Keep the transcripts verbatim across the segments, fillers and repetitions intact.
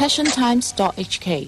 passion times dot h k。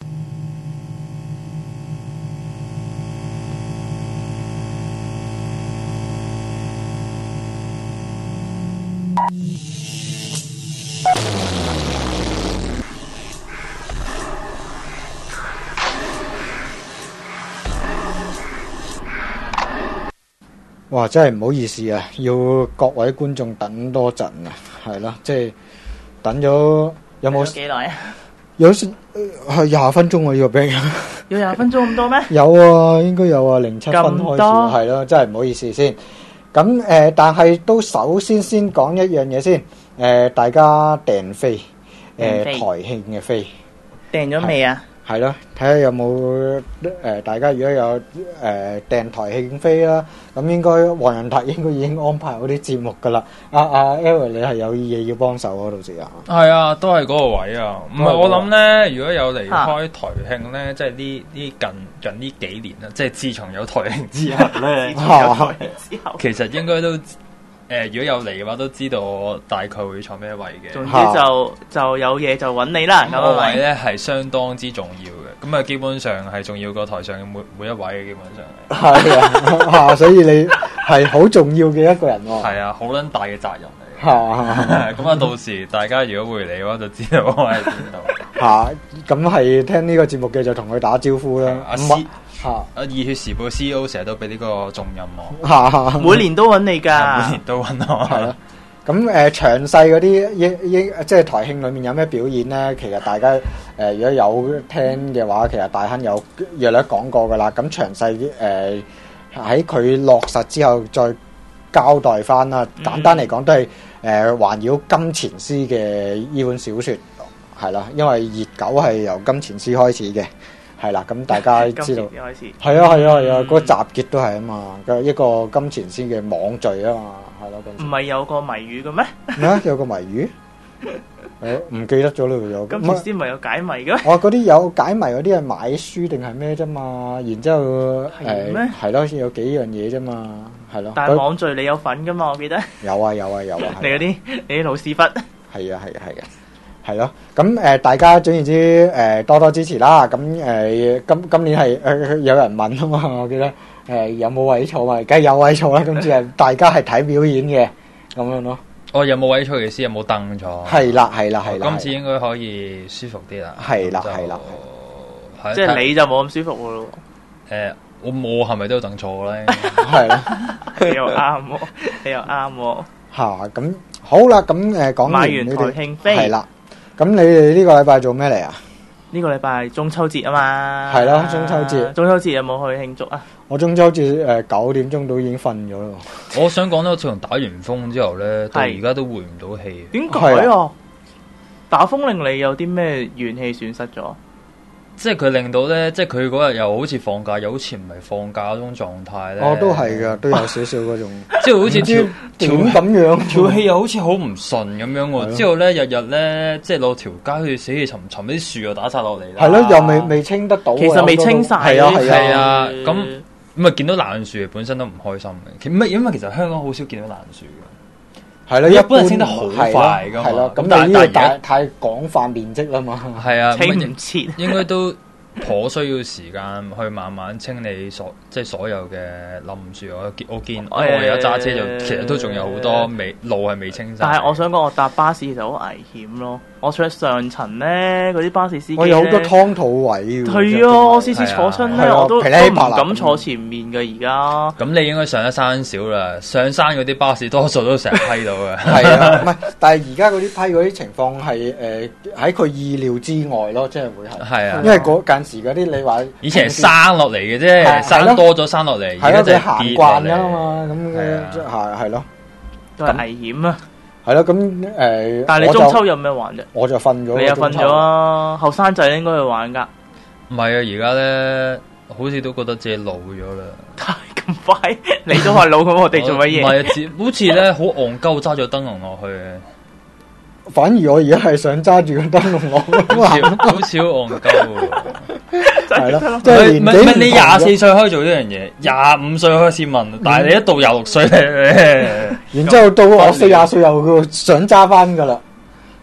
哇！真係唔好意思啊，要各位觀眾等多陣啊，係啦，即係等咗有冇幾耐啊？ 有係廿分鐘喎，呢個兵要廿分鐘咁多咩？ 有啊，應該有啊，零七分開始， 咁多係咯，真係唔好意思先。咁誒、呃，但係都首先先講一樣嘢先，誒、呃，大家訂飛，誒、呃， 訂飛台慶嘅飛。 訂咗未啊？ 係咯，睇下有冇誒、呃，大家如果有誒、呃、訂台慶飛啦，咁應該黃仁達應該已經安排好啲節目噶啦。阿阿 Eric 你係有嘢要幫手嗰度時啊？ 係啊，都係嗰個位啊。唔係我諗咧，如果有離開台慶咧，即係呢呢近近呢幾年啦，即係自從有台慶之後咧， 自從有台慶之後， 其實應該都。誒、呃，如果有嚟嘅話，都知道我大概會坐咩位嘅。 總之就就有嘢就揾你啦。咁個位咧係相當之重要嘅，咁啊基本上係重要過台上嘅每每一位嘅，基本上係。 係啊，所以你係好重要嘅一個人喎。 係啊，好撚大嘅責任嚟。係咁啊，到時大家如果會嚟嘅話，就知道我喺邊度。 嚇，咁係聽呢個節目嘅就同佢打招呼啦。 阿師。 嚇！啊！ 熱血時報 C E O 成日都俾呢個重任我， 每年都揾你㗎， 每年都揾我。 係咯。咁誒、呃、詳細嗰啲應應即係台慶裏面有咩表演咧？其實大家誒、呃、如果有聽嘅話，其實大亨有約略講過㗎啦。咁詳細誒喺佢落實之後再交代翻啦。嗯、簡單嚟講都係誒、呃、環繞金錢師嘅呢本小説係啦，因為熱狗係由金錢師開始嘅。係啦，咁大家知道係啊係啊係啊，嗰個集結都係啊嘛，一個金錢先嘅網聚啊嘛，係咯。 唔係有個謎語嘅咩？ 咩啊？有個謎語？誒唔記得咗咯，有金錢先唔係有解謎嘅？ 我嗰啲有解謎嗰啲係買書定係咩啫嘛？然之後誒係咯，有幾樣嘢啫嘛，係咯。 但係網聚你有份㗎嘛？我記得有啊有啊有啊。 你嗰啲你啲老屎忽係啊係啊係啊。係咯，咁誒、呃、大家總言之誒、呃、多多支持啦。咁誒、呃、今今年係誒、呃、有人問啊嘛，我記得誒、呃、有冇位坐嘛？梗係有位坐啦。今次係大家係睇表演嘅咁樣咯。 哦，有冇位坐嘅先？有冇凳坐？ 係啦係啦係啦。 今次應該可以舒服啲啦。 係啦係啦， 即係你就冇咁舒服喎。誒、 呃，我冇係咪都有凳坐咧？ 係啦， 你又啱喎，你又啱喎。 嚇咁好啦，咁誒講完買完台慶飛係啦。咁你哋呢個禮拜做咩嚟啊？ 呢個禮拜中秋節啊嘛， 係咯，中秋節。 中秋節有冇去慶祝啊？ 我中秋節誒九點鐘都已經瞓咗咯。 我想講咧，自從打完風之後咧，到而家都回唔到氣。 點解啊？打風令你有啲咩元氣損失咗？ 即係佢令到咧，即係佢嗰日又好似放假，又好似唔係放假嗰種狀態咧。 哦，都係噶，都有少少嗰種， 即係好似條條咁樣， 條氣又好似好唔順咁樣喎。之後咧，日日咧，即係落條街好似死氣沉沉，啲樹又打晒落嚟啦。 係咯，又未未清得到。 其實未清晒。 係啊係啊，咁咁啊見到爛樹本身都唔開心嘅。唔係因為其實香港好少見到爛樹嘅。 係咯， 一般係清得好快噶嘛。 係咯，咁但係呢個太太廣泛面積啦嘛。 係啊， 清唔切， 應該都頗需要時間去慢慢清理所即係所有嘅冧樹。我見我見，因為我而家揸車就其實都仲有好多未路係未清晒。 但係我想講，我搭巴士其實好危險咯。我坐喺上層咧，嗰啲巴士司機我有好多湯土位。 係啊，我次次坐親咧，我都都唔敢坐前面嘅。而家咁你應該上得山少啦，上山嗰啲巴士多數都成日批到嘅。 係啊，唔係，但係而家嗰啲批嗰啲情況係誒喺佢意料之外咯，即係會係。 係啊， 因為嗰陣時嗰啲你話以前係生落嚟嘅啫，生多咗生落嚟，而家就係行慣㗎嘛，咁係係咯， 都係危險啊！ 係咯，咁誒， 但係你中秋有咩玩啫？ 我就瞓咗。 你又瞓咗啊？後生仔應該去玩㗎。 唔係啊，而家咧好似都覺得自己老咗啦。 咁快？你都話老咁，我哋做乜嘢？ 唔係啊，好似咧好戇鳩揸咗燈籠落去。 反而我而家係想揸住個燈籠落去， 好似好似好戇鳩喎。 係咯，即係唔係唔係你廿四歲可以做呢樣嘢，廿五歲開始問，但係你一到廿六歲咧， 然之後到我四廿歲又想揸翻噶啦。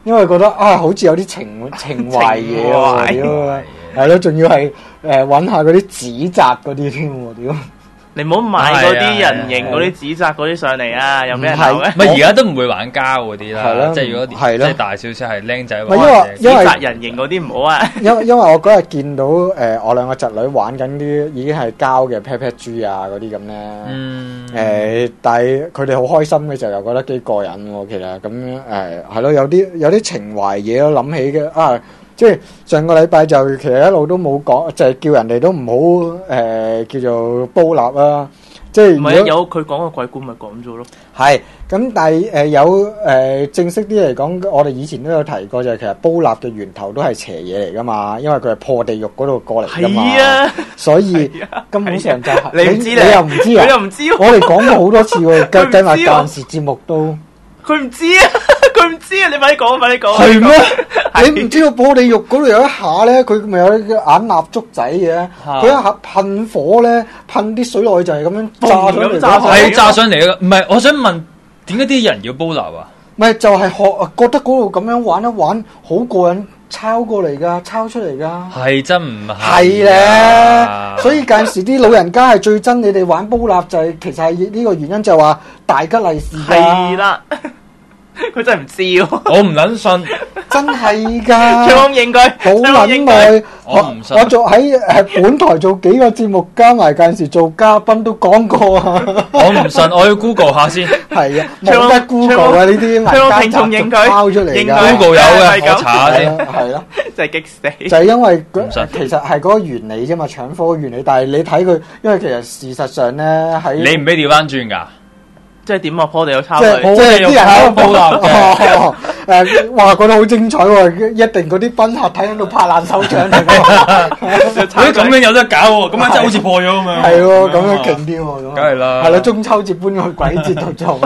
因為覺得啊，好似有啲情情懷嘢喎，屌，係咯，仲要係誒揾下嗰啲紙紮嗰啲添喎，屌！ 你唔好買嗰啲人形嗰啲紙紮嗰啲上嚟啊！有咩人鬧嘅？ 唔係而家都唔會玩膠嗰啲啦，即係如果即係大少少係僆仔玩嘅。 紙紮人形嗰啲唔好啊！ 因為因為我嗰日見到誒我兩個侄女玩緊啲已經係膠嘅 pat pat 豬啊嗰啲咁咧，誒但係佢哋好開心嘅時候又覺得幾過癮喎，其實咁誒係咯，有啲有啲情懷嘢咯，諗起嘅啊！即係上個禮拜就其實一路都冇講，就係、是、叫人哋都唔好誒叫做煲蠟啦。即係唔係有佢講個鬼故咪講咗咯。係咁，但係誒、呃、有誒、呃、正式啲嚟講，我哋以前都有提過，就係其實煲蠟嘅源頭都係邪嘢嚟噶嘛，因為佢係破地獄嗰度過嚟噶嘛。係啊，所以根本上就係、是、你唔知你，你又唔知啊？ 佢又唔知喎。 我哋講過好多次喎，計計埋嗰陣時節目都。 佢唔知啊！佢唔知啊！你快啲講，快啲講。 係咩？你唔知道破地獄嗰度有一下咧，佢咪有啲眼蠟燭仔嘅，佢一下噴火咧，噴啲水落去就係咁樣炸上嚟。 係炸上嚟嘅，唔係。我想問，點解啲人要煲蠟啊？ 咪就係學覺得嗰度咁樣玩一玩好過癮，抄過嚟噶，抄出嚟噶。係真唔係？ 係咧，所以近時啲老人家係最憎你哋玩煲蠟，就係其實係呢個原因，就話大吉利是。 係啦。佢真係唔知喎， 我唔撚信， 真係㗎， 唱應該好撚耐。 我唔信， 我做喺誒本台做幾個節目，加埋近時做嘉賓都講過啊。 我唔信，我要 Google 下先。 係啊，冇得 Google 啊呢啲， 唱聽眾應該拋出嚟㗎。 Google 有嘅，我查下先。 係咯， 真係激死。 就係因為其實係嗰個原理啫嘛，搶科嘅原理。但係你睇佢，因為其實事實上咧喺你唔俾調翻轉㗎。 即係點啊？破地有抄佢，即係啲人喺度煲蠟嘅。誒，哇，覺得好精彩喎！一定嗰啲賓客睇喺度拍爛手掌嚟嘅。 誒，咁樣有得搞喎，咁樣真係好似破咗咁樣。 係喎，咁樣勁啲喎。 梗係啦。 係啦，中秋節搬去鬼節度做。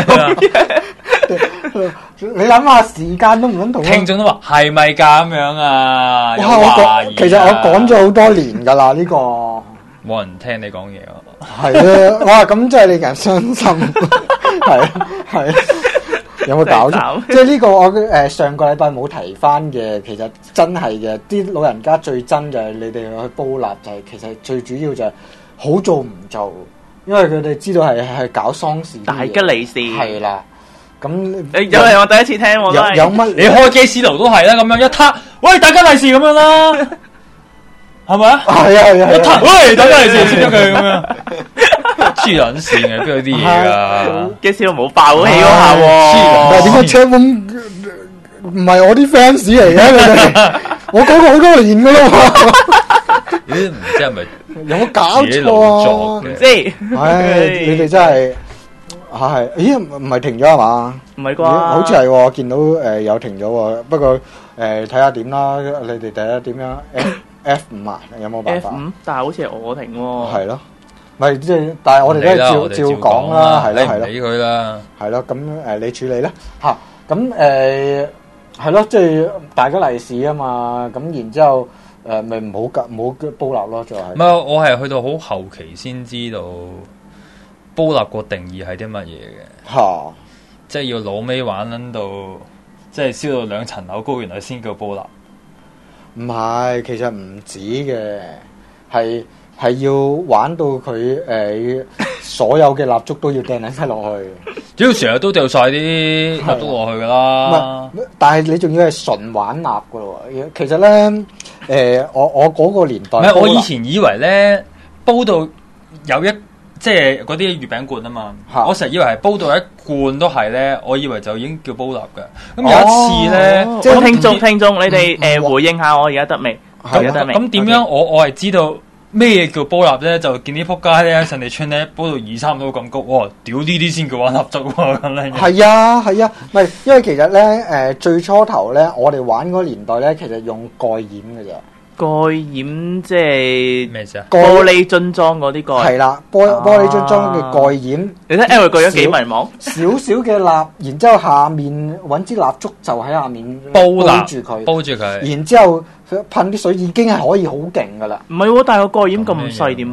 你諗下時間都唔撚同。 聽眾都話係咪㗎咁樣啊？ 哇！我講，其實我講咗好多年㗎啦，呢個。 冇人聽你講嘢啊！ 係啊，哇！咁真係令人傷心，係啊，係啊，有冇搞錯？即係呢個我誒、呃、上個禮拜冇提翻嘅，其實真係嘅，啲老人家最憎就係你哋去煲蠟，就係、是、其實最主要就係好做唔做，因為佢哋知道係係搞喪事， 大吉利是係啦。咁誒有係我第一次聽喎， 有有乜？ 你開機師樓都係啦，咁樣一撻，喂，大吉利是咁樣啦。係咪啊？係啊係啊！一彈，喂，大家嚟先，先咗佢咁樣，黐撚線嘅，邊有啲嘢噶？ 嘅笑冇爆起嗰下喎。 但係點解車門唔係我啲 fans 嚟嘅？我講過好多年噶啦嘛。 咦？唔知係咪有冇搞錯啊？ 唔知。 唉，你哋真係係，咦？唔係停咗係嘛？ 唔係啩？ 好似係喎，見到誒有停咗喎。不過誒睇下點啦，你哋睇下點樣？F 五啊，有冇辦法 ？F 五，但係好似係我停喎。 係咯，咪即係，但係我哋都係照照講啦，係咯係咯。 理佢啦， 係咯，咁誒你處理咧嚇，咁誒係咯，即係大家利是啊嘛，咁然之後誒咪唔好夾唔好煲蠟咯，就係。 唔係，我係去到好後期先知道煲蠟個定義係啲乜嘢嘅嚇，即係要老尾玩撚到，即係燒到兩層樓高，原來先叫煲蠟。 唔係，其實唔止嘅，係係要玩到佢誒、呃、所有嘅蠟燭都要掟晒落去。 只要成日都掉晒啲蠟燭落去噶啦。 但係你仲要係純玩蠟噶咯喎。其實咧，誒、呃、我我嗰個年代， 唔係我以前以為咧煲到有一。即係嗰啲月餅罐啊嘛，啊我成日以為係煲到一罐都係咧，我以為就已經叫煲蠟㗎。咁有一次咧， 即係、哦、聽眾聽眾，你哋誒、嗯呃、回應下我而家得未？而家得未？ 咁點樣我我係知道咩叫煲蠟咧？就見啲仆街咧，神地村咧煲到二三度咁高，哇！屌呢啲先叫玩蠟燭喎咁咧。 係啊係啊，唔係、啊、因為其實咧誒、呃、最初頭咧，我哋玩嗰個年代咧，其實用蓋掩嘅啫。 蓋掩即係咩事啊？ 玻璃樽裝嗰啲蓋係啦，玻玻璃樽裝嘅蓋掩。 你睇 L 佢咗幾迷茫？ 少少嘅蠟，然之後下面揾支蠟燭就喺下面煲住佢， 煲住佢。 然之後噴啲水已經係可以好勁噶啦。 唔係喎，但係個蓋掩咁細點煲？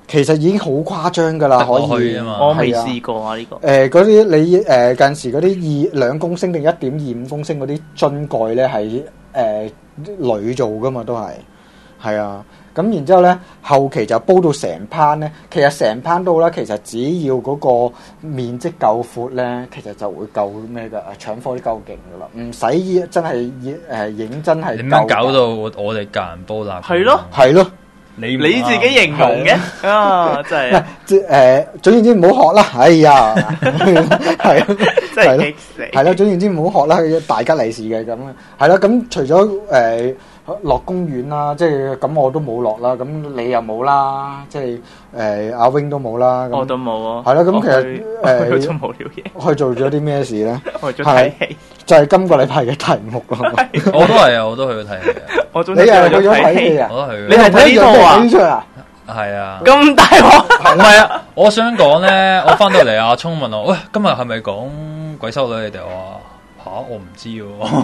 其實已經好誇張㗎啦，可以。 我未試過啊呢個。 誒嗰啲你誒、呃、近時嗰啲二兩公升定一點二五公升嗰啲樽蓋咧係誒鋁做㗎嘛，都係係啊。咁然之後咧，後期就煲到成盤咧。其實成盤都好啦，其實只要嗰個面積夠闊咧，其實就會夠咩㗎？搶貨啲夠勁㗎啦，唔使真係誒認真係。點樣搞到我哋夾人煲蠟？ 係咯， 係咯。 你你自己形容嘅啊，真係即係誒，總言之唔好學啦。哎呀，係咯， 真係激死。 係咯，總言之唔好學啦，大吉利是嘅咁啊。係咯，咁除咗誒落公園啦，即係咁我都冇落啦。咁你又冇啦，即係誒阿 wing 都冇啦。 我都冇啊。 係咯，咁其實誒去做無聊嘢， 去做咗啲咩事咧？ 去咗睇戲， 就係今個禮拜嘅題目咯。 我都係啊，我都去咗睇戲啊。 我總你又去咗睇戲啊？ 我都去。 你係睇呢套啊？ 係啊。 咁大鑊？ 唔係啊！我想講咧，我翻到嚟阿聰問我：喂，今日係咪講鬼修女？你哋話吓，我唔知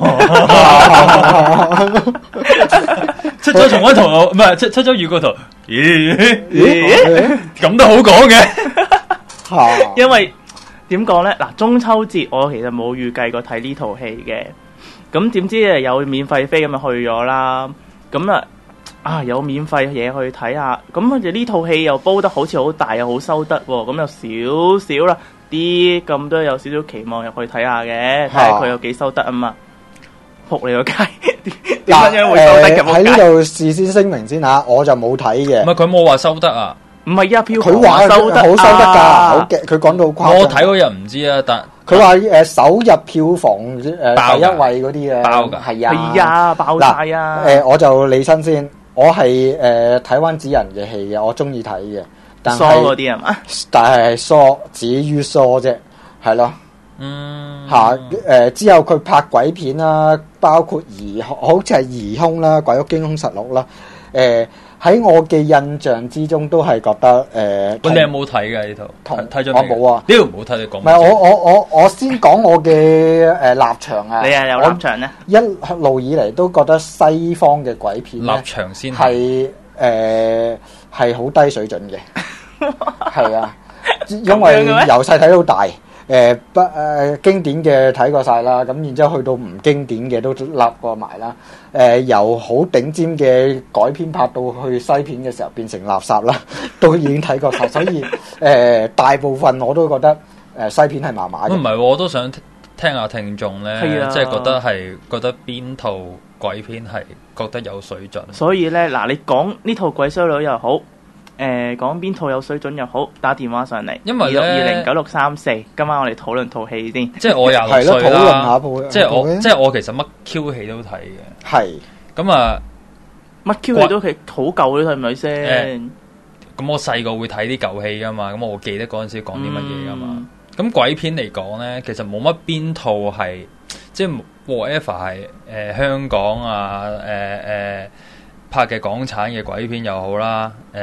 喎。出咗重溫圖，唔係出出咗預告圖。咦咦，咁都好講嘅。 因為點講咧？嗱，中秋節我其實冇預計過睇呢套戲嘅。咁點知誒有免費飛咁咪去咗啦。咁啊啊有免費嘢去睇下。咁佢哋呢套戲又煲得好似好大又好收得喎。咁有少少啦，啲咁多有少少期望入去睇下嘅，睇下佢有幾收得啊嘛。仆你個街，點樣會收得嘅？ 喺呢度事先聲明先嚇，我就冇睇嘅。 唔係佢冇話收得啊。 唔係啊，票佢話收得好收得㗎，好嘅。佢講到誇張。 我睇嗰日唔知啊，但佢話誒首日票房誒第一位嗰啲嘅， 爆㗎， 係啊， 係啊，爆晒啊！ 誒我就理身先，我係誒睇灣子人嘅戲嘅，我中意睇嘅。 疏嗰啲係嘛？ 但係疏止於疏啫，係咯。 嗯。 嚇誒之後佢拍鬼片啦，包括疑好似係疑兇啦、鬼屋驚兇實錄啦，誒。喺我嘅印象之中，都係覺得誒。 咁你有冇睇㗎呢套？睇咗未？ 我冇啊！ 呢度唔好睇，你講。 唔係我我我我先講我嘅誒立場啊！ 你係有立場咧？ 一路以嚟都覺得西方嘅鬼片立場先係誒係好低水準嘅，係啊，因為由細睇到大。誒不誒經典嘅睇過晒啦，咁然之後去到唔經典嘅都立過埋啦。誒、呃、由好頂尖嘅改編拍到去西片嘅時候變成垃圾啦，都已經睇過晒。所以誒、呃、大部分我都覺得誒、呃、西片係麻麻嘅。 唔係，我都想聽下聽眾咧，即係、啊、覺得係覺得邊套鬼片係覺得有水準。 所以咧嗱，你講呢套鬼修女又好。誒講邊套有水準又好，打電話上嚟， 因為二六二零九六三四，今晚我哋討論套戲先。 即係我廿六歲啦， 討論下部即係我即係我其實乜 Q 戲都睇嘅。 係咁啊， 乜 Q 戲都睇好舊都係咪先？ 咁、欸、我細個會睇啲舊戲噶嘛，咁我記得嗰陣時講啲乜嘢噶嘛。咁、嗯、鬼片嚟講咧，其實冇乜邊套係即係 whatever 係誒香港啊誒誒。呃呃拍嘅港產嘅鬼片又好啦，誒誒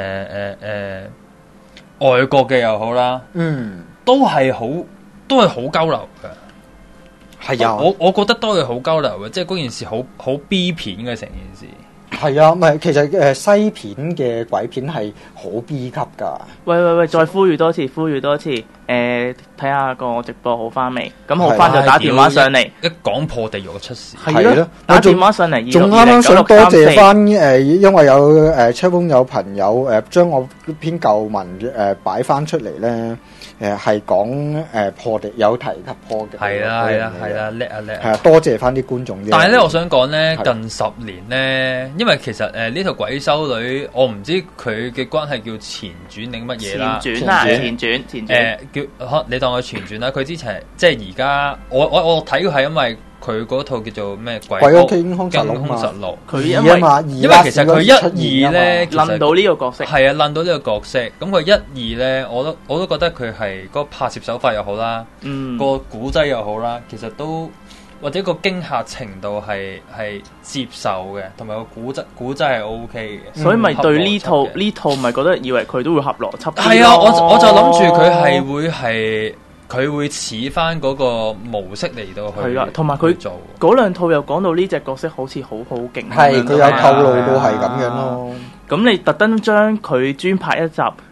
誒，外國嘅又好啦， 嗯， 都係好，都係好交流嘅， 係啊， 我我覺得都係好交流嘅，即係嗰件事好好 B 片嘅成件事。 係啊，唔係其實誒西片嘅鬼片係好 B 級㗎。 喂喂喂，再呼籲多次，呼籲多次，誒睇下個直播好翻未？咁好翻就打電話上嚟。 一講破地獄出事。 係咯，打電話上嚟。 仲啱啱想多謝翻誒，因為有誒車風有朋友誒將我篇舊文誒擺翻出嚟咧。誒係講誒破地有提及破嘅， 係啦係啦係啦，叻啊叻！ 係啊，多謝翻啲觀眾。 但係咧，我想講咧，近十年咧，因為其實誒呢套鬼修女，我唔知佢嘅關係叫前傳定乜嘢啦。 前傳啊，前傳前傳。誒叫你當佢前傳啦。佢之前即係而家，我我我睇佢係因為佢嗰套叫做咩鬼鬼屋驚兇實錄。 佢因為因為其實佢一二咧， 諗到呢個角色係啊，諗到呢個角色。咁佢一二咧，我都我都覺得佢係嗰個拍攝手法又好啦， 嗯， 個古仔又好啦，其實都或者個驚嚇程度係係接受嘅，同埋個古仔古仔係 O K 嘅。 所以咪對呢套呢套咪覺得以為佢都會合邏輯。 係啊，我我就諗住佢係會係。佢會似翻嗰個模式嚟到去， 係啦，同埋佢做嗰兩套又講到呢隻角色好似好好勁， 係佢有透露到係咁樣咯。 咁你特登將佢專拍一集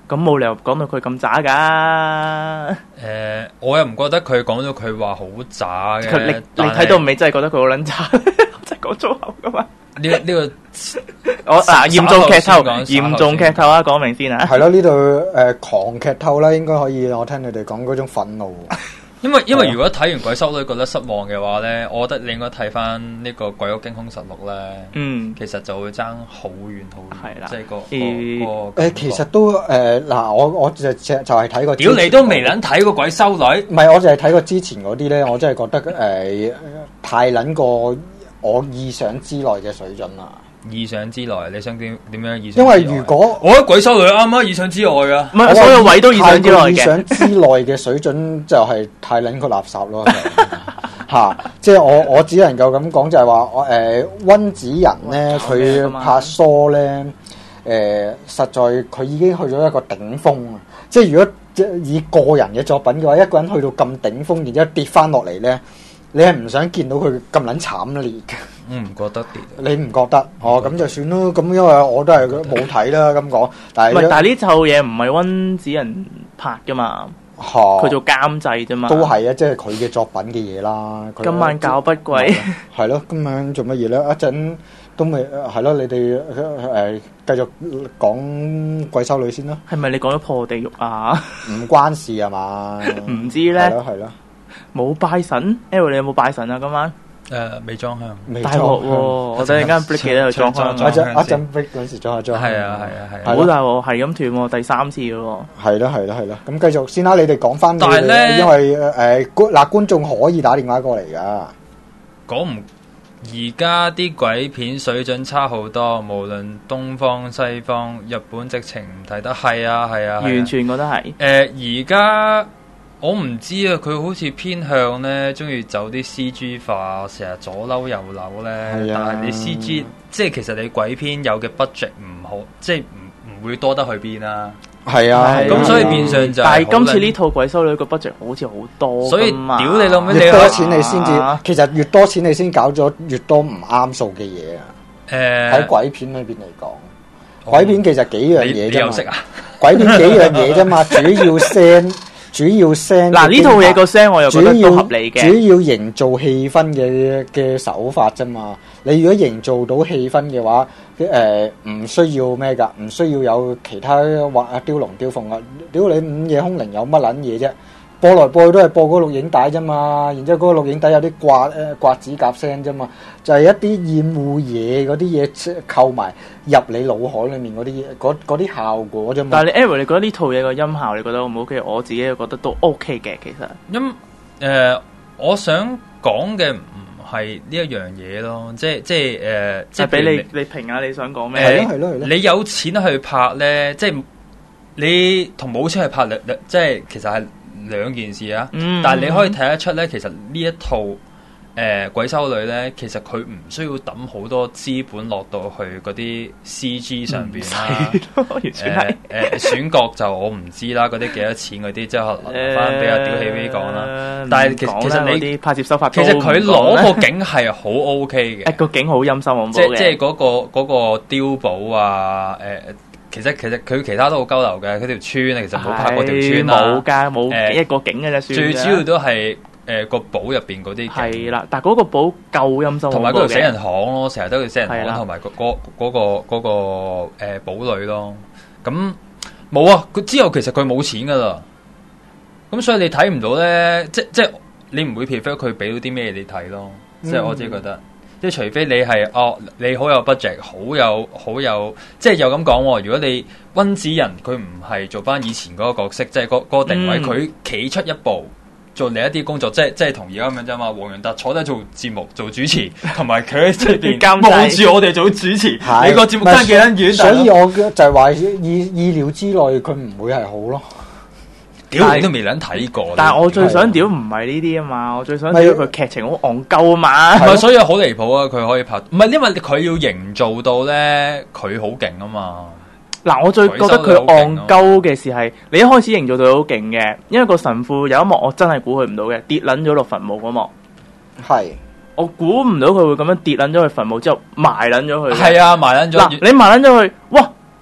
咁冇理由講到佢咁渣噶。 誒、呃，我又唔覺得佢講到佢話好渣嘅。 你你睇到尾真係覺得佢好撚渣，真係講粗口噶嘛？ 呢呢個我嗱嚴重劇透，嚴重劇透啊！講明先啊。 係咯，呢度誒狂劇透啦，應該可以。我聽你哋講嗰種憤怒。 因為因為如果睇完鬼修女覺得失望嘅話咧，我覺得你應該睇翻呢個鬼屋驚凶實錄咧。嗯，其實就會爭好遠好遠。係啦，即係個個誒，其實都誒嗱，我我就就就係睇過。 屌你都未撚睇過鬼修女？ 唔係，我就係睇過之前嗰啲咧，我真係覺得誒太撚過我意想之內嘅水準啦。 意想之內，你想點點樣意想之內？ 因為如果我覺得鬼修女啱啱意想之外噶， 唔係所有位都意想之內嘅。 意想之內嘅水準就係太撚個垃圾咯，嚇！即係我我只能夠咁講，就係話我誒溫子仁咧，佢拍疏咧誒，實在佢已經去咗一個頂峰啊！即係如果以個人嘅作品嘅話，一個人去到咁頂峰，然之後跌翻落嚟咧，你係唔想見到佢咁撚慘烈嘅。 我唔覺得跌， 你唔覺得？哦，咁就算咯。咁因為我都係冇睇啦，咁講。但係唔係，但係呢套嘢唔係溫子仁拍噶嘛，佢做監製啫嘛。 都係啊，即係佢嘅作品嘅嘢啦。 今晚搞不貴。 係咯，今晚做乜嘢咧？一陣都未係咯，你哋誒繼續講鬼修女先啦。 係咪你講咗破地獄啊？ 唔關事啊嘛。 唔知咧。 係咯係咯。 冇拜神 ，L 你有冇拜神啊？今晚？ 誒未裝香， 大鑊喎！我突然間 break 記得度裝香， 一陣一陣 break 嗰時裝下裝。 係啊係啊係啊！ 好大鑊，係咁斷喎，第三次嘅喎。 係咯係咯係咯，咁繼續先啦，你哋講翻。但係咧，因為誒觀嗱觀眾可以打電話過嚟噶。 講唔而家啲鬼片水準差好多，無論東方西方，日本直情唔睇得。係啊係啊， 完全覺得係。 誒而家。我唔知啊，佢好似偏向咧，中意走啲 C G 化，成日左扭右扭咧。啊、但係你 C G，即係其實你鬼片有嘅 budget 唔好，即係唔唔會多得去邊啦。 係啊， 咁、啊、所以變相就係。 但係今次呢套鬼修女個 budget 好似好多， 所以屌你老味， 越多錢你先至，啊、其實越多錢你先搞咗越多唔啱數嘅嘢啊。誒、呃，喺鬼片裏邊嚟講，哦、鬼片其實幾樣嘢啫嘛。 識啊？ 鬼片幾樣嘢啫嘛，主要聲。主要聲嗱呢套嘢個聲我又覺得都合理嘅， 主要營造氣氛嘅嘅手法啫嘛。你如果營造到氣氛嘅話，誒、呃、唔需要咩㗎？唔需要有其他畫啊雕龍雕鳳啊！屌你午夜凶鈴有乜撚嘢啫？播來播去都係播嗰個錄影帶啫嘛，然之後嗰個錄影帶有啲刮誒刮指甲聲啫嘛，就係、是、一啲厭惡嘢嗰啲嘢扣埋入你腦海裡面嗰啲嘢，嗰嗰啲效果啫嘛。 但係你 Eric 你覺得呢套嘢個音效你覺得 O 唔 OK？我自己覺得都 OK 嘅，其實。 因誒、呃，我想講嘅唔係呢一樣嘢咯，即係即係誒，呃、即係俾你你評下你想講咩？ 係咯係咯係咯。 你有錢去拍咧，即係你同冇錢去拍兩兩，即係其實係兩件事啊。嗯、但係你可以睇得出咧，其實呢一套誒、呃、鬼修女咧，其實佢唔需要抌好多資本落到去嗰啲 C G 上邊啦。 完全係誒誒選角就我唔知啦，嗰啲幾多錢嗰啲，即係留翻俾阿屌起 V 講啦。但係其實其實你啲拍攝手法， 其實佢攞個景係好 O K 嘅。誒個景好陰森恐怖嘅，即即係嗰個嗰個碉堡啊誒。呃其實其實佢其他都好鳩流嘅，佢條村啊，其實冇拍過條村啦， 冇㗎，冇一個景嘅啫，算。 最主要都係誒個堡入邊嗰啲。係啦，但係嗰個堡夠陰森， 同埋嗰條死人巷咯，成日都係死人巷，同埋嗰嗰嗰個嗰個誒堡壘咯。咁冇啊！佢之後其實佢冇錢噶啦，咁所以你睇唔到咧，即即係你唔會 prefer 佢俾到啲咩你睇咯。即係我自己覺得。即係除非你係哦，你好有 budget，好有好有，即係又咁講喎。如果你溫子仁佢唔係做翻以前嗰個角色，即係嗰嗰個定位，佢企、嗯、出一步做另一啲工作，即係即係同而家咁樣啫嘛。黃洋達坐低做節目做主持，同埋佢喺出邊望住我哋做主持，你個節目爭幾撚遠？ 所以我就係話意意料之內，佢唔會係好咯。 屌你都未撚睇過， 但係我最想屌唔係呢啲啊嘛，我最想屌佢劇情好戇鳩啊嘛， 唔係所以好離譜啊！佢可以拍，唔係因為佢要營造到咧，佢好勁啊嘛。 嗱，我最覺得佢戇鳩嘅事係，你一開始營造到好勁嘅，因為個神父有一幕我真係估佢唔到嘅，跌撚咗落墳墓嗰幕。係，我估唔到佢會咁樣跌撚咗去墳墓之後埋撚咗佢。 係啊，埋撚咗。 嗱，你埋撚咗佢，哇！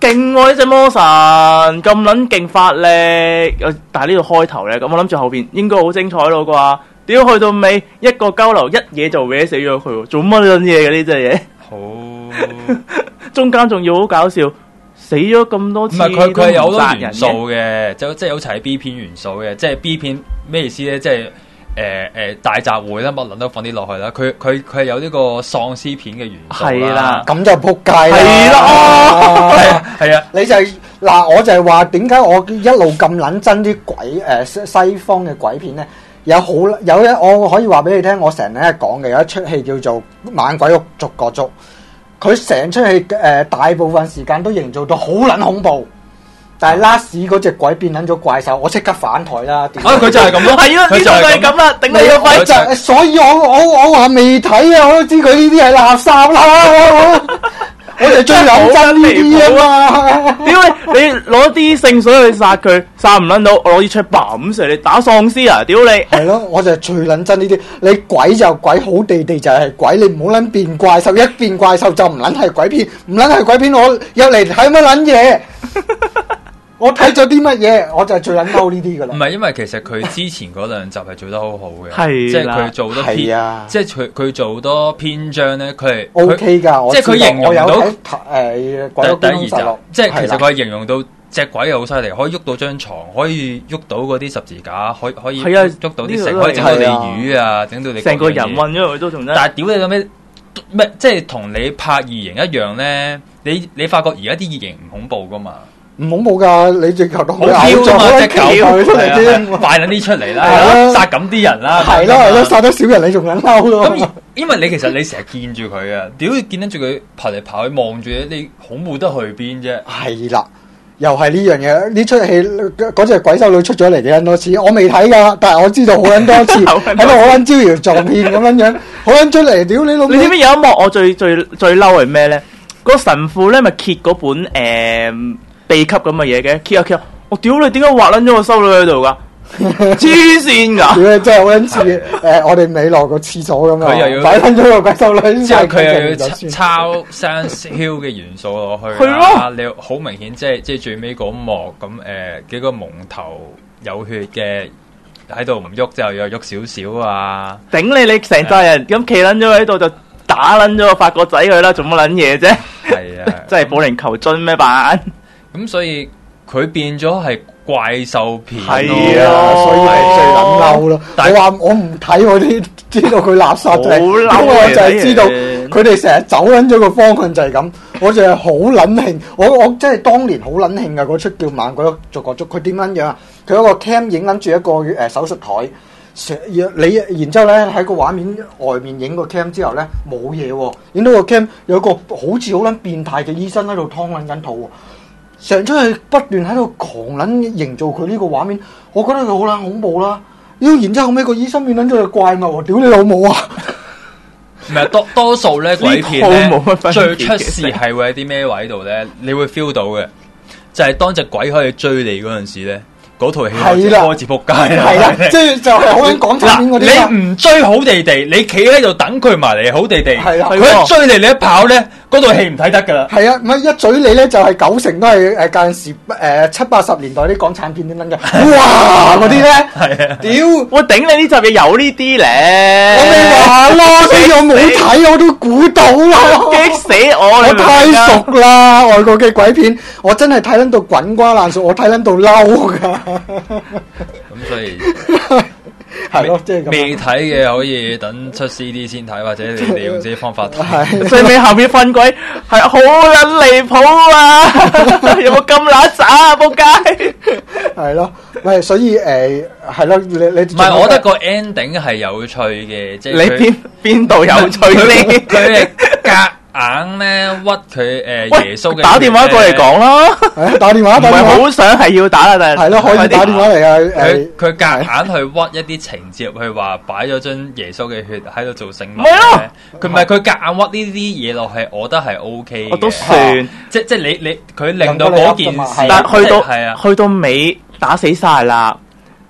勁喎呢隻魔神咁撚勁發力，但係呢度開頭咧，咁我諗住後邊應該好精彩咯啩。屌去到尾一個交流一嘢就搲死咗佢，做乜撚嘢嘅呢隻嘢？好，中間仲要好搞笑，死咗咁多次。唔係佢佢有好多元素嘅，就即係好似係 B 片元素嘅，即係 B 片咩意思咧？即係。誒誒、呃，大集會啦，乜撚都放啲落去啦。佢佢佢係有呢個喪屍片嘅元素啦。咁就撲街啦。 係啦， 係啊，係啊。你就係、是、嗱，我就係話點解我一路咁撚憎啲鬼誒、呃、西方嘅鬼片咧？有好有一我可以話俾你聽，我成日講嘅有一出戲叫做《猛鬼屋逐個捉》，佢成出戲誒大部分時間都營造到好撚恐怖。但係 last 嗰隻鬼變撚咗怪獸，我即刻反台啦！ 啊，佢就係咁咯， 係咯，呢個係咁啦，頂你個肺！ 就所以我我我話未睇啊，我都知佢呢啲係垃圾啦！我哋最認真呢啲啊嘛！ 屌你，你攞啲聖水去殺佢，殺唔撚到，我攞啲出嘭射你打喪屍啊！屌你！ 係咯，我就係最撚真呢啲。你鬼就鬼，好地地就係鬼，你唔好撚變怪獸，一變怪獸就唔撚係鬼片，唔撚係鬼片，我入嚟睇乜撚嘢？我睇咗啲乜嘢，我就係最撚嬲呢啲噶啦。 唔係，因為其實佢之前嗰兩集係做得好好嘅， 係即係佢做多篇，啊、即係佢佢做多篇章咧，佢係 O K 噶。 即係佢形容到誒、 呃、鬼屋驚悚錄， 即係其實佢係形容到隻鬼又好犀利，可以喐到張床，可以喐到嗰啲十字架，可以可以喐到啲食，可以整到你魚啊，整到你成個人暈咗佢都仲得。 但係屌你咁咩咩，即係同你拍異形一樣咧，你你發覺而家啲異形唔恐怖噶嘛？ 唔恐怖噶，你直頭都好跳啊嘛，隻狗佢出嚟先， 快撚啲出嚟啦，殺咁啲人啦， 係咯係咯，殺得少人你仲撚嬲咯。 咁因為你其實你成日見住佢啊，屌見得住佢爬嚟爬去望住你，你恐怖得去邊啫？ 係啦，又係呢樣嘢，呢出戲嗰隻鬼修女出咗嚟幾撚多次，我未睇噶，但係我知道好撚多次，喺度好撚招搖撞騙咁樣樣，好撚出嚟，屌你老！ 你知唔知有一幕我最最最嬲係咩咧？個神父咧咪揭嗰本誒。秘笈咁嘅嘢嘅，揭下揭下，我屌你點解畫撚咗個修女喺度噶？黐線噶！ 屌你真係好撚似誒，我哋未落個廁所咁啊！佢又要擺撚咗個鬼修女， 之後佢又要抄 Silent Hill 嘅元素落去啦。你好明顯即係即係最尾嗰幕咁誒，幾個蒙頭有血嘅喺度唔喐，之後又喐少少啊！ 頂你！你成扎人咁企撚咗喺度就打撚咗個法國仔佢啦，做乜撚嘢啫？係啊，真係保齡球樽咩版？ 咁所以佢變咗係怪獸片， 係啊，所以係最撚嬲咯。我話我唔睇我啲，知道佢垃圾就係，因為我就係知道佢哋成日走撚咗個方向就係咁，我就係好撚興。我我真係當年好撚興噶嗰出叫《猛鬼逐個捉》，佢點撚樣啊？佢有個 cam 影撚住一個誒手術台，你然之後咧喺個畫面外面影個 cam 之後咧冇嘢喎，影到個 cam 有個好似好撚變態嘅醫生喺度劏撚緊肚。成出去不斷喺度狂撚營造佢呢個畫面，我覺得佢好撚恐怖啦！妖，然之後後尾個醫生變撚咗隻怪物，屌你老母啊！ 唔係多多數咧鬼片咧最出事係會喺啲咩位度咧？你會 feel 到嘅，就係、是、當隻鬼可以追你嗰陣時咧。嗰套戲開始仆街啦， 係啦，即係就係好撚港產片嗰啲。 你唔追好地地，你企喺度等佢埋嚟好地地， 係啦， 佢一追你，你一跑咧，嗰套戲唔睇得噶啦。 係啊，唔係一嘴你咧，就係九成都係誒嗰陣時誒七八十年代啲港產片點撚嘅，哇嗰啲咧，係啊，屌我頂你呢集嘢有呢啲咧， 我咪話咯，所以我冇睇我都估到啦， 激死我！ 我太熟啦，外國嘅鬼片，我真係睇撚到滾瓜爛熟，我睇撚到嬲噶。 咁所以係咯，即係未睇嘅可以等出 C D 先睇，或者你哋用自己方法睇。 最尾後面瞓鬼係好撚離譜啊！有冇咁乸渣啊？仆街！ 係咯，喂，所以誒係咯，你你唔係，我覺得個 ending 係有趣嘅，即係你邊邊度有趣咧？ 佢係夾硬咧屈佢誒耶穌嘅， 打電話過嚟講啦， 打電話，唔係好想係要打啦，但係係咯，可以打電話嚟啊！ 佢佢夾硬去屈一啲情節入去，話擺咗樽耶穌嘅血喺度做聖物。 唔係咯， 佢唔係佢夾硬屈呢啲嘢落去，我覺得係 O K 嘅。 我都算， 即即你你佢令到嗰件事， 但去到係啊，去到尾打死晒啦。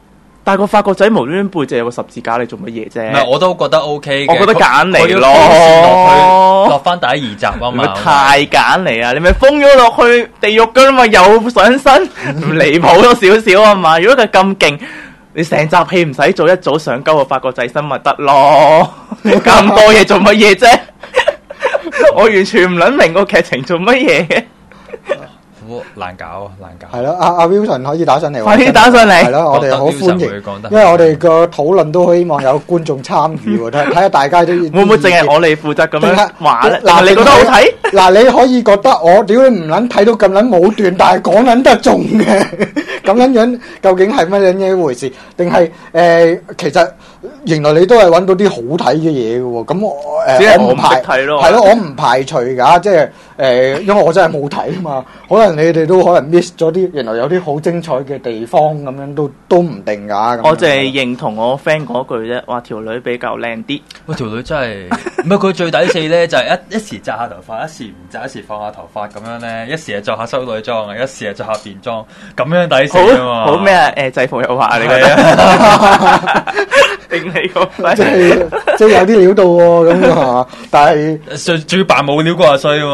但係個法國仔無端端背脊有個十字架，你做乜嘢啫？ 唔係，我都覺得 O K 嘅。 我覺得揀嚟咯， 落去落翻第一二集啊嘛。 咪太揀嚟啊！你咪封咗落去地獄噶啦嘛，又上身，離譜咗少少啊嘛。如果佢咁勁，你成集戲唔使做，一早上鳩個法國仔身咪得咯。咁多嘢做乜嘢啫？我完全唔諗明個劇情做乜嘢嘅。 難搞啊，難搞。 係咯，阿阿 Wilson 可以打上嚟， 快啲打上嚟。 係咯，我哋好歡迎，因為我哋個討論都希望有觀眾參與喎，睇睇下大家都會唔會淨係我哋負責咁樣話咧？嗱，你覺得好睇？ 嗱，你可以覺得我屌你唔撚睇到咁撚武斷，但係講撚得中嘅，咁樣樣究竟係乜嘢一回事？定係誒其實原來你都係揾到啲好睇嘅嘢嘅喎？咁我誒我唔排係咯，我唔排除㗎，即係誒，因為我真係冇睇啊嘛，可能你哋都可能 miss 咗啲，原來有啲好精彩嘅地方咁樣都都唔定㗎。 我淨係認同我 friend 嗰句啫，話條女比較靚啲。 喂，條女真係唔係佢最抵死咧，就係一一時紮下頭髮，一時唔紮，一時放下頭髮咁樣咧，一時係着下修女裝啊，一時係着下便裝，咁樣抵死啊嘛！ 好咩啊？誒制服誘惑你覺得？定你個即係即係有啲料到喎咁啊！但係仲要扮冇料過阿衰啊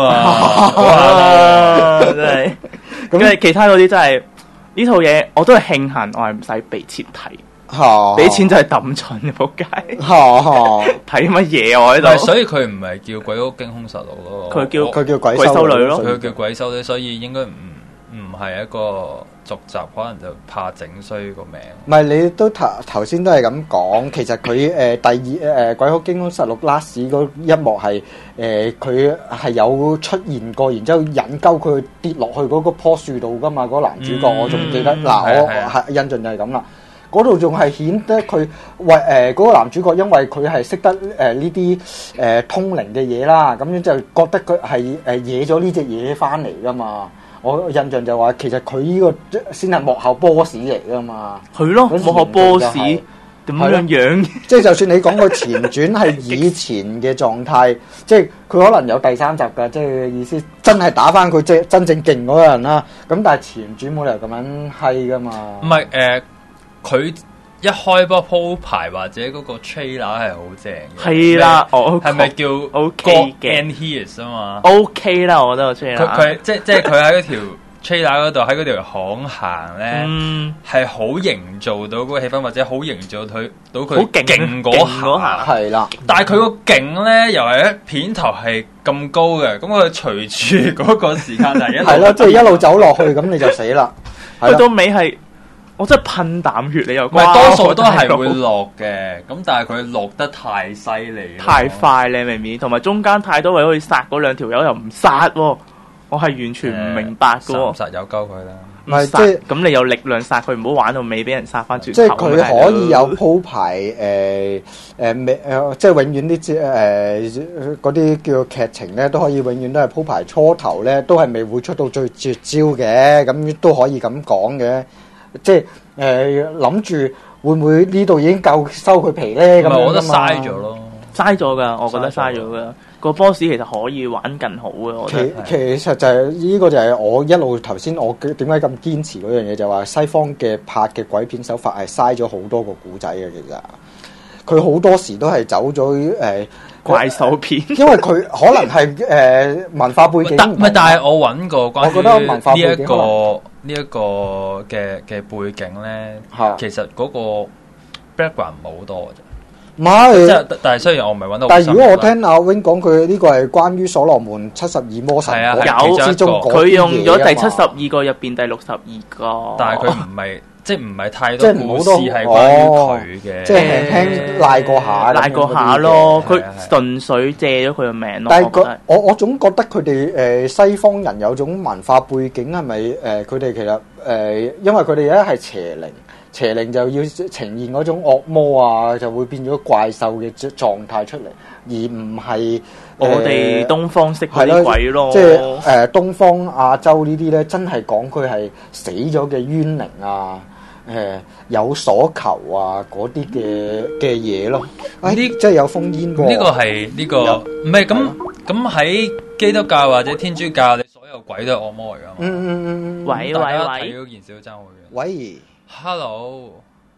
嘛！真係咁，跟住其他嗰啲真係呢套嘢，我都係慶幸我係唔使俾錢睇，俾錢就係抌蠢嘅仆街。睇乜嘢我喺度？ 所以佢唔係叫鬼屋驚凶實錄咯， 佢叫佢叫鬼鬼修女咯， 佢叫鬼修女，所以應該唔唔係一個續集，可能就怕整衰個名。 唔係你都頭頭先都係咁講，其實佢誒、呃、第二誒、呃、鬼屋驚凶實錄 last 嗰一幕係誒佢係有出現過，然之後引鳩佢跌落去嗰個棵樹度噶嘛，嗰、那個男主角、嗯、我仲記得嗱、嗯，我係印象就係咁啦。嗰度仲係顯得佢為誒嗰個男主角，因為佢係識得誒呢啲誒通靈嘅嘢啦，咁樣就覺得佢係誒惹咗呢隻嘢翻嚟噶嘛。我印象就話其實佢呢個先係幕後 boss 嚟噶嘛。 係咯，幕後 boss 點樣樣？ 即係就算你講個前傳係以前嘅狀態，即係佢可能有第三集㗎，即係意思真係打翻佢即係真正勁嗰個人啦。咁但係前傳冇理由咁樣閪噶嘛。 唔係誒。佢一開波鋪排或者嗰個 trailer 係好正嘅， 係啦， 我係咪叫 OK 嘅 and Hears 啊嘛 ？OK 啦，我覺得個 trailer。 佢佢即即係佢喺嗰條 trailer 嗰度喺嗰條巷行咧，係好營造到嗰個氣氛，或者好營造佢到佢好勁嗰下， 係啦。 但係佢個勁咧又係一片頭係咁高嘅，咁佢隨住嗰個時間就一係咯，即係一路走落去，咁你就死啦。 去到尾係。我真係噴膽血，你又唔係多數都係會落嘅，咁但係佢落得太犀利， 太快你明唔明？同埋中間太多位可以殺嗰兩條友又唔殺喎，我係完全唔明白嘅喎。 殺有鳩佢啦， 唔係即係咁你有力量殺佢，唔好玩到尾俾人殺翻轉頭。 即係佢可以有鋪排誒誒未誒，即係永遠啲誒嗰啲叫劇情咧，都可以永遠都係鋪排初頭咧，都係未會出到最絕招嘅，咁都可以咁講嘅。即係誒諗住會唔會呢度已經夠收佢皮咧？咁我覺得嘥咗咯， 嘥咗噶，我覺得嘥咗噶。個 boss 其實可以玩更好嘅。我覺得其其實就係、是、呢、這個就係我一路頭先我點解咁堅持嗰樣嘢，就話、是、西方嘅拍嘅鬼片手法係嘥咗好多個古仔嘅。其實佢好多時都係走咗誒、呃、 怪獸片， 因為佢可能係誒、呃、文化背景唔係，但係我揾過關於我覺得文化背景呢一個呢一個嘅嘅背景咧，其實嗰個 background 唔係好多嘅啫。 唔係， 即係但係雖然我唔係揾到， 但係如果我聽阿 Wing 講佢呢個係關於所羅門七十二魔神有之中， 佢用咗第七十二個入邊第六十二個， 但係佢唔係即係唔係太多故事係關於佢嘅， 即係輕輕賴過下， 賴過下咯。佢純粹借咗佢個名咯。 但係我我總覺得佢哋誒西方人有種文化背景係咪誒佢哋其實誒因為佢哋咧係邪靈。邪靈就要呈現嗰種惡魔啊，就會變咗怪獸嘅狀態出嚟，而唔係我哋東方式嗰啲鬼咯。 即係誒、呃、東方亞洲呢啲咧，真係講佢係死咗嘅冤靈啊，誒、呃、有所求啊嗰啲嘅嘅嘢咯。呢即係有烽煙喎。呢個係呢個唔係咁咁喺基督教或者天主教，你所有鬼都係惡魔嚟㗎嘛？ 嗯嗯嗯嗯。 喂喂喂！ 睇嗰件事都爭好遠。 喂。 Hello，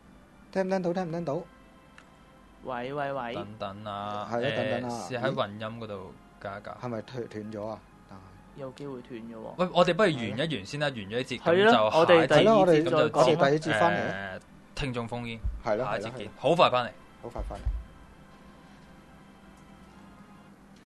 聽唔聽到？聽唔聽到？ 喂喂喂！ 等等啊， 係啊，等等啊， 試喺混音嗰度加一加。 係咪斷斷咗啊？ 有機會斷咗喎。 喂，我哋不如完一完先啦，完咗一節咁係咯就我哋第二節咁就再講我哋第二節翻嚟誒聽眾烽煙， 係咯， 下一節係咯見，好快翻嚟， 好快翻嚟。